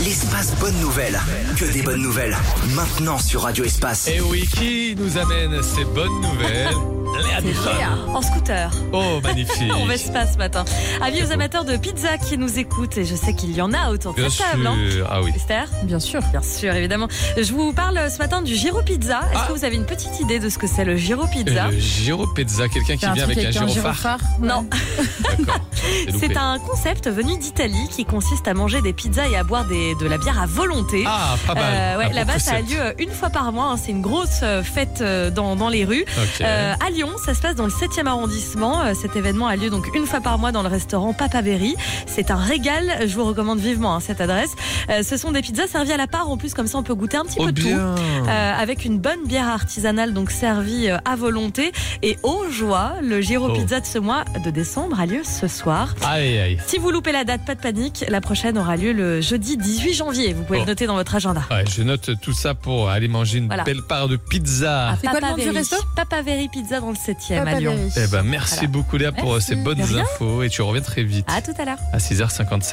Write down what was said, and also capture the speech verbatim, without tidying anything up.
L'espace bonne nouvelle. Que des bonnes nouvelles. Maintenant sur Radio Espace. Et oui, qui nous amène ces bonnes nouvelles? Léa Dufresne. Léa, en scooter. Oh, magnifique. On Vespa ce matin. Avis aux amateurs de pizza qui nous écoutent, et je sais qu'il y en a autour de Bien cette table. Hein. sûr. Ah oui. Esther? Bien sûr. Bien sûr, évidemment. Je vous parle ce matin du Gyro Pizza. Est-ce Ah. que vous avez une petite idée de ce que c'est le Gyro Pizza? Euh, le gyro pizza, quelqu'un qui C'est un vient truc avec un gyrophare. Non. D'accord. J'ai loupé. C'est un concept venu d'Italie qui consiste à manger des pizzas et à boire des, de la bière à volonté. Ah, pas mal. Euh, ouais, Un bon là-bas, ça a concept. lieu une fois par mois. Hein. C'est une grosse euh, fête euh, dans, dans les rues. Ok. Euh, à Lyon, ça se passe dans le septième arrondissement. Euh, cet événement a lieu donc une fois par mois dans le restaurant Papa Berry. C'est un régal. Je vous recommande vivement hein, cette adresse. Euh, ce sont des pizzas servies à la part. En plus, comme ça, on peut goûter un petit Oh peu de tout. bien. Euh, avec une bonne bière artisanale donc servie euh, à volonté. Et aux joies, le Gyro Oh. Pizza de ce mois de décembre a lieu ce soir. Aïe, aïe. Si vous loupez la date, pas de panique. La prochaine aura lieu le jeudi dix-huit janvier. Vous pouvez Oh. le noter dans votre agenda. Ouais, je note tout ça pour aller manger une Voilà. belle part de pizza. C'est quoi le nom du Very. resto? Papa Very Pizza dans le septième Papa à Lyon. Berry. Eh ben, merci Voilà. beaucoup Léa pour Merci. ces bonnes De rien. infos et tu reviens très vite À tout à l'heure. à six heures cinquante-sept.